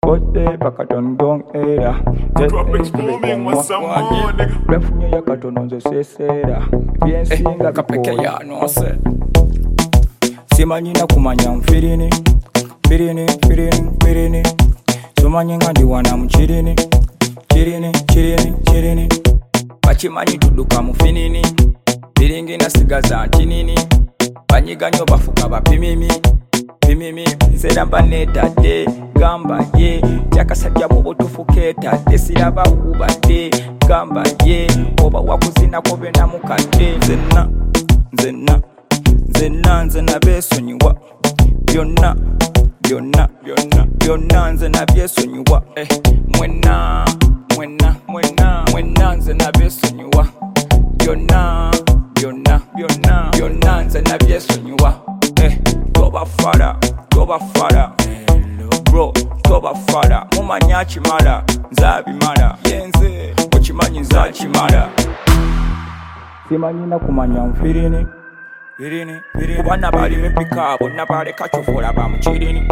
Kote pakaton gong era. Refunye ya katono nzo sesera. Bien singa kapeke ya no se Simanyina kumanya mfirini. Firini. Sumanyi nga ndi wana mchirini. Chirini. Bachimanyi tuduka mufinini. Biringi na sigaza ntinini. Banyiganyo bafuka bapimimi. Nzera mbanetadde gamba ye jakasajja bw'obutufuketadde siraba kubadde gamba ye oba wakuzinako bena mukadde nze nabeesonyiwa byonna nze nabyesonyiwa mwenna nze nabeesonyiwa byonna nze nabyesonyiwa toba fara bro toba fara mumanya kimala nzabimala yenze okimanyi nzakimala simanyina kumanya mfirini kubana bali bepika bonna baleka kyovola bamukirini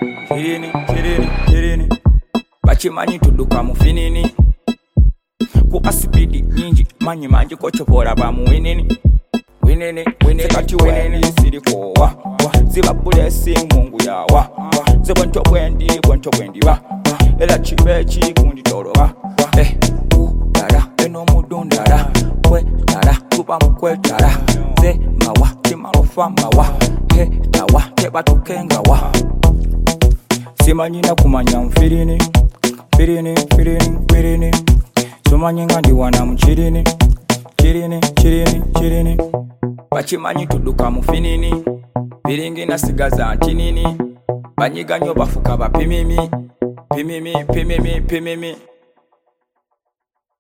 bakimanyi tuduka mufinini kuba sipidi nyingi manyi mangi kokyovola bamuwinini kati wendi sirikowa ziba bulesi mungu yawa ze bwento bwendi ba era kibe kikunditoloba dala eno mudundala kwetala kuba mukwetala ze mawa kimalofa mawa dawa tebatukengawa simanyina kumanya mfirini sumanyi nga ndi wana mukirini chirini bachimanyi tuduka mufinini biringi na sigaza ntinini banyiganyo bafuka bapimimi